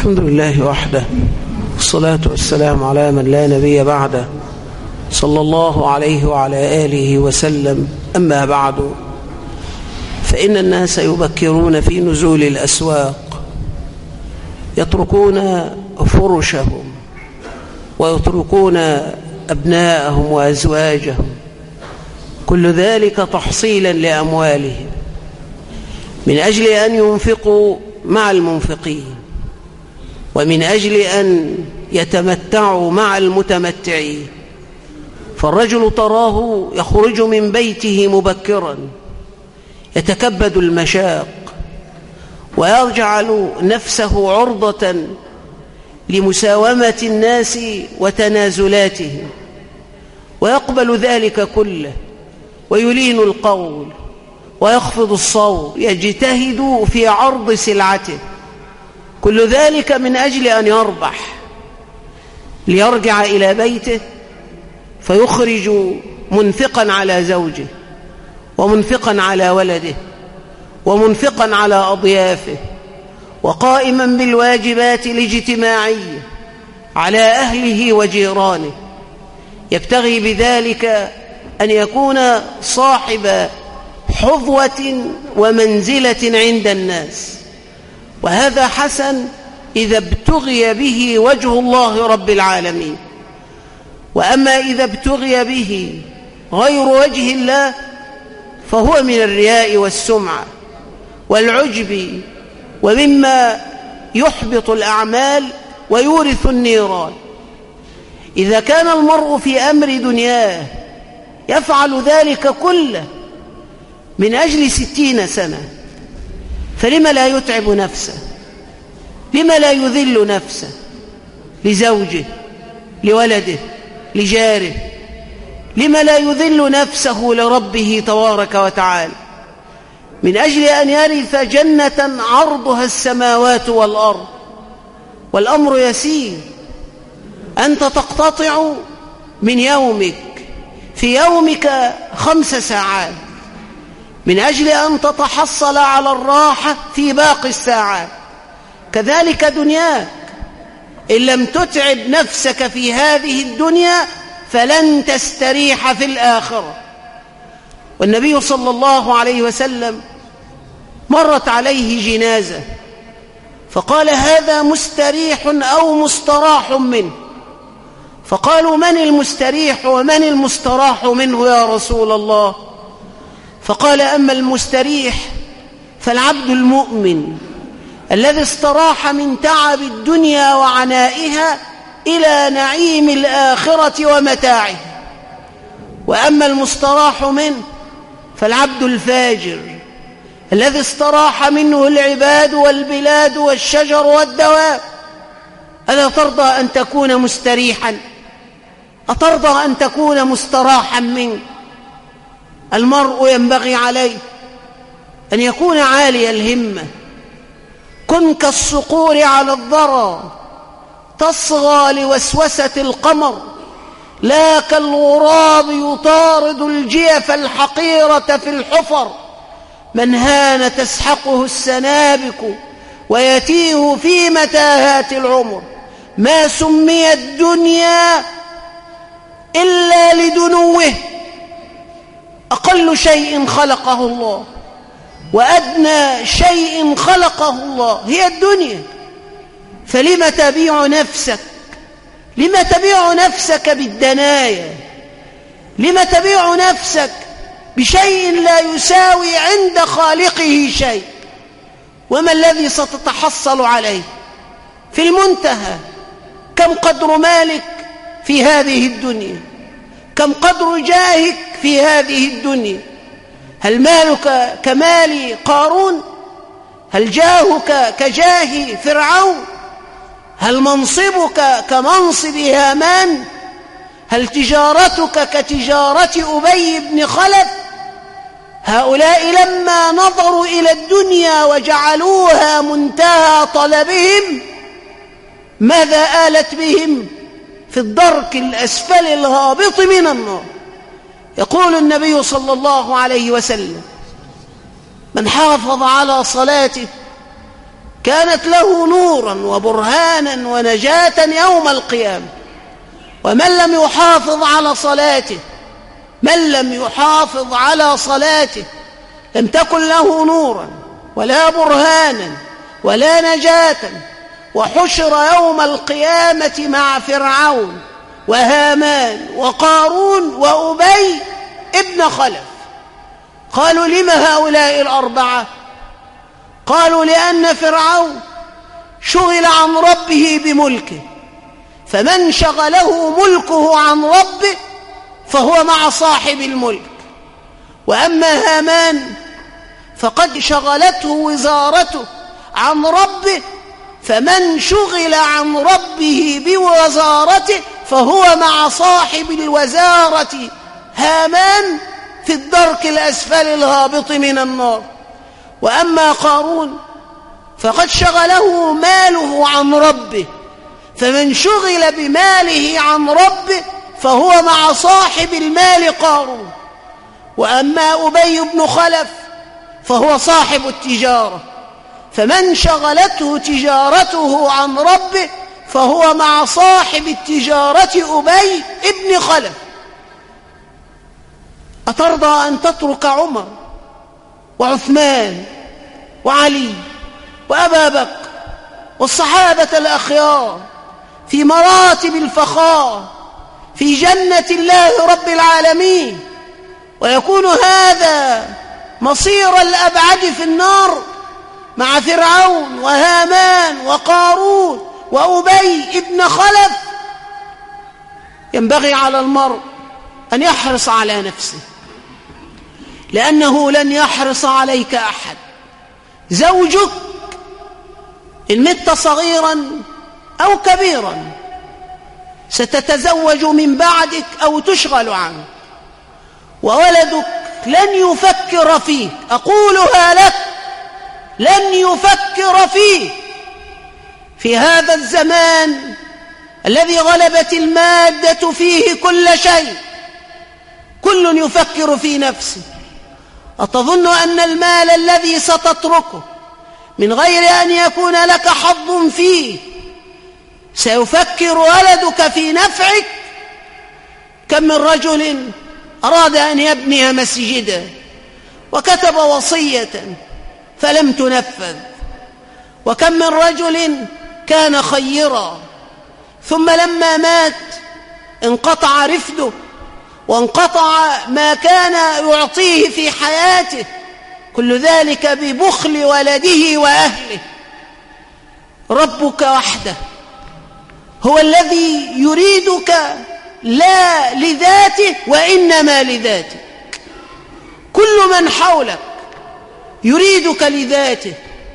الحمد لله وحده، والصلاة والسلام على من لا نبي بعده، صلى الله عليه وعلى آله وسلم. أما بعد، فإن الناس يبكرون في نزول الأسواق، يتركون فرشهم ويتركون أبناءهم وأزواجهم، كل ذلك تحصيلا لأموالهم من أجل أن ينفقوا مع المنفقين، ومن أجل أن يتمتعوا مع المتمتعين. فالرجل تراه يخرج من بيته مبكرا يتكبد المشاق ويجعل نفسه عرضة لمساومة الناس وتنازلاتهم، ويقبل ذلك كله ويلين القول ويخفض الصوت، يجتهد في عرض سلعته، كل ذلك من أجل أن يربح، ليرجع إلى بيته فيخرج منفقا على زوجه، ومنفقا على ولده، ومنفقا على أضيافه، وقائما بالواجبات الاجتماعية على أهله وجيرانه، يبتغي بذلك أن يكون صاحب حظوة ومنزلة عند الناس. وهذا حسن إذا ابتغي به وجه الله رب العالمين. وأما إذا ابتغي به غير وجه الله فهو من الرياء والسمعة والعجب، ومما يحبط الأعمال ويورث النيران. إذا كان المرء في أمر دنياه يفعل ذلك كله من أجل 60 سنة، فلما لا يتعب نفسه؟ لما لا يذل نفسه لزوجه، لولده، لجاره؟ لما لا يذل نفسه لربه تبارك وتعالى من أجل أن يرث جنة عرضها السماوات والأرض؟ والأمر يسير. أنت تقتطع من يومك في يومك 5 ساعات من أجل أن تتحصل على الراحة في باقي الساعات. كذلك دنياك، إن لم تتعب نفسك في هذه الدنيا فلن تستريح في الآخرة. والنبي صلى الله عليه وسلم مرت عليه جنازة فقال: هذا مستريح أو مستراح منه. فقالوا: من المستريح ومن المستراح منه يا رسول الله؟ فقال: أما المستريح فالعبد المؤمن الذي استراح من تعب الدنيا وعنائها إلى نعيم الآخرة ومتاعه. وأما المستراح منه فالعبد الفاجر الذي استراح منه العباد والبلاد والشجر والدواب. ألا ترضى أن تكون مستريحا؟ أترضى أن تكون مستراحا منه؟ المرء ينبغي عليه أن يكون عالي الهمة. كن كالصقور على الذرى تصغى لوسوسة القمر، لا كالغراب يطارد الجيف الحقيرة في الحفر. من هان تسحقه السنابك ويتيه في متاهات العمر. ما سميت الدنيا إلا لدنوه، أقل شيء خلقه الله وأدنى شيء خلقه الله هي الدنيا. فلم تبيع نفسك؟ لم تبيع نفسك بالدنايا؟ لم تبيع نفسك بشيء لا يساوي عند خالقه شيء؟ وما الذي ستتحصل عليه في المنتهى؟ كم قدر مالك في هذه الدنيا؟ كم قدر جاهك في هذه الدنيا؟ هل مالك كمال قارون؟ هل جاهك كجاه فرعون؟ هل منصبك كمنصب هامان؟ هل تجارتك كتجارة أبي بن خلف؟ هؤلاء لما نظروا إلى الدنيا وجعلوها منتهى طلبهم ماذا آلت بهم؟ في الدرك الأسفل الهابط من النار. يقول النبي صلى الله عليه وسلم: من حافظ على صلاته كانت له نورا وبرهانا ونجاة يوم القيامة. ومن لم يحافظ على صلاته، من لم يحافظ على صلاته لم تكن له نورا ولا برهانا ولا نجاة، وحشر يوم القيامة مع فرعون وهامان وقارون وأبي ابن خلف. قالوا: لم هؤلاء الأربعة؟ قالوا: لأن فرعون شغل عن ربه بملكه، فمن شغله ملكه عن ربه فهو مع صاحب الملك. وأما هامان فقد شغلته وزارته عن ربه، فمن شغل عن ربه بوزارته فهو مع صاحب الوزارة هامان في الدرك الأسفل الهابط من النار. وأما قارون فقد شغله ماله عن ربه، فمن شغل بماله عن ربه فهو مع صاحب المال قارون. وأما أبي بن خلف فهو صاحب التجارة، فمن شغلته تجارته عن ربه فهو مع صاحب التجارة أبي ابن خلف. أترضى أن تترك عمر وعثمان وعلي وأبا بكر والصحابة الأخيار في مراتب الفخار في جنة الله رب العالمين، ويكون هذا مصير الأبعد في النار مع فرعون وهامان وقارون وأبي ابن خلف؟ ينبغي على المرء أن يحرص على نفسه، لأنه لن يحرص عليك أحد. زوجك إن مت صغيرا أو كبيرا ستتزوج من بعدك أو تشغل عنك، وولدك لن يفكر فيك، أقولها لك، لن يفكر فيك في هذا الزمان الذي غلبت المادة فيه كل شيء. كل يفكر في نفسه. أتظن أن المال الذي ستتركه من غير أن يكون لك حظ فيه سيفكر ولدك في نفعك؟ كم من رجل أراد أن يبني مسجدا وكتب وصية فلم تنفذ، وكم من رجل كان خيرا ثم لما مات انقطع رفده وانقطع ما كان يعطيه في حياته، كل ذلك ببخل ولده وأهله. ربك وحده هو الذي يريدك لا لذاته وإنما لذاته. كل من حولك يريدك لذاته،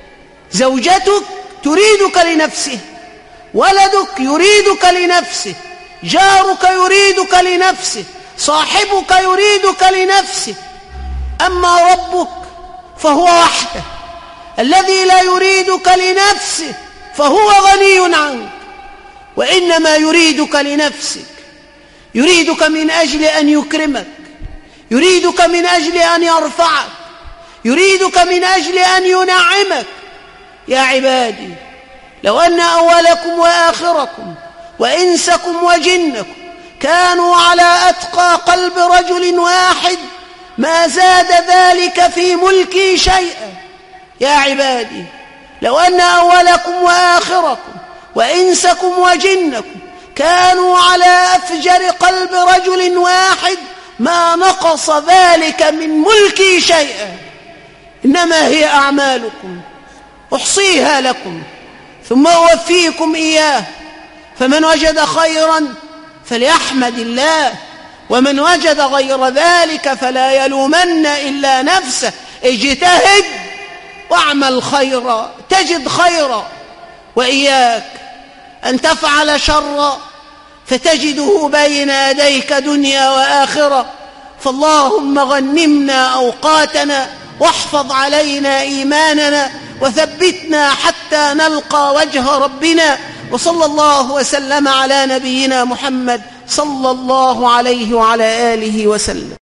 زوجتك تريدك لنفسه، ولدك يريدك لنفسه، جارك يريدك لنفسه، صاحبك يريدك لنفسه. أما ربك فهو وحده الذي لا يريدك لنفسه، فهو غني عنك، وإنما يريدك لنفسك. يريدك من أجل أن يكرمك، يريدك من أجل أن يرفعك، يريدك من أجل أن ينعمك. يا عبادي، لو أن أولكم وآخركم وإنسكم وجنكم كانوا على أتقى قلب رجل واحد ما زاد ذلك في ملكي شيئا. يا عبادي، لو أن أولكم وآخركم وإنسكم وجنكم كانوا على أفجر قلب رجل واحد ما نقص ذلك من ملكي شيئا. إنما هي أعمالكم أحصيها لكم ثم أوفيكم إياه، فمن وجد خيرا فليحمد الله، ومن وجد غير ذلك فلا يلومن إلا نفسه. اجتهد واعمل خيرا تجد خيرا، وإياك أن تفعل شرا فتجده بين يديك دنيا وآخرة. فاللهم غنمنا أوقاتنا واحفظ علينا إيماننا وثبتنا حتى نلقى وجه ربنا. وصلى الله وسلم على نبينا محمد صلى الله عليه وعلى آله وسلم.